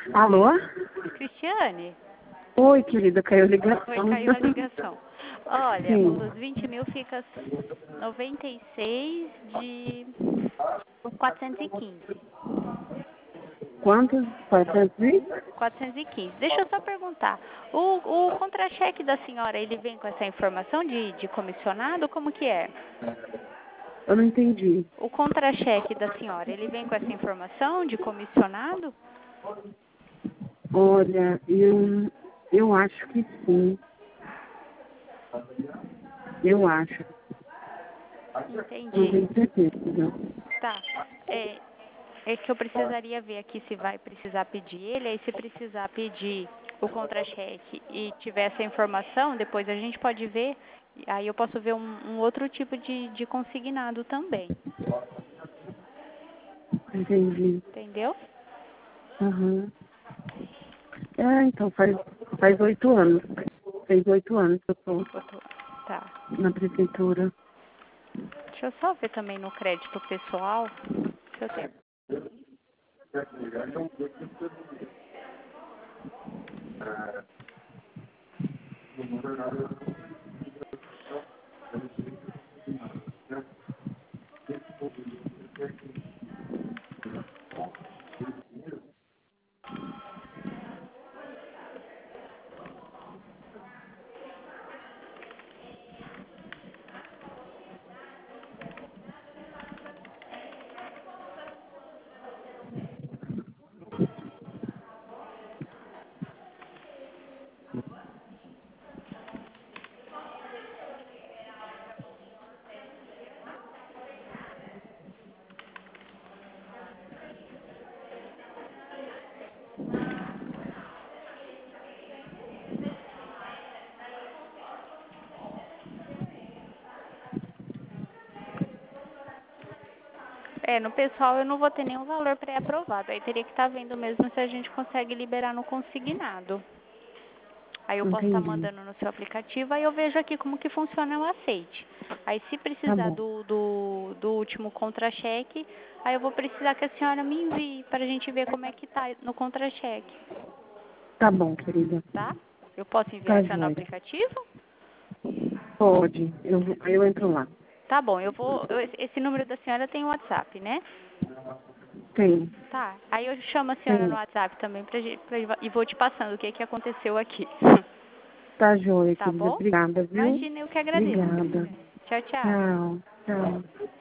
Alô? Cristiane? Oi, querida, caiu a Oi, ligação. caiu a ligação. Olha, Sim. os 20 mil fica 96 de 415. Quantos? 400? 415. Deixa eu só perguntar. O contra-cheque da senhora, ele vem com essa informação de comissionado? Como que é? Eu não entendi. O contra-cheque da senhora, ele vem com essa informação de comissionado? Olha, eu acho que sim. Eu acho. Não Entendi. tenho certeza. Tá. É que eu precisaria ver aqui se vai precisar pedir ele, aí se precisar pedir o contra-cheque e tiver essa informação, depois a gente pode ver, aí eu posso ver um outro tipo de consignado também, Entendi. entendeu? Uhum. É, então faz 8 anos. Fez 8 anos que eu tô Tá. na prefeitura. Deixa eu só ver também no crédito pessoal, se eu tenho. No pessoal eu não vou ter nenhum valor pré-aprovado, aí teria que estar vendo mesmo se a gente consegue liberar no consignado. Aí eu posso estar Entendi. mandando no seu aplicativo, aí eu vejo aqui como que funciona o aceite. Aí se Tá precisar bom. do último contra-cheque, aí eu vou precisar que a senhora me envie para a gente ver como é que tá no contra-cheque, Tá bom, querida. tá? Eu posso enviar Tá já no joia. aplicativo? Pode. Eu entro lá. Tá bom, esse número da senhora tem WhatsApp, né? Tem. Tá. Aí eu chamo a senhora no Tem. WhatsApp também e vou te passando o que que aconteceu aqui. Tá joia, Tá querida. bom? Obrigada, viu? Imagina, eu que agradeço. Obrigada. Tchau, tchau. Tchau. Tchau.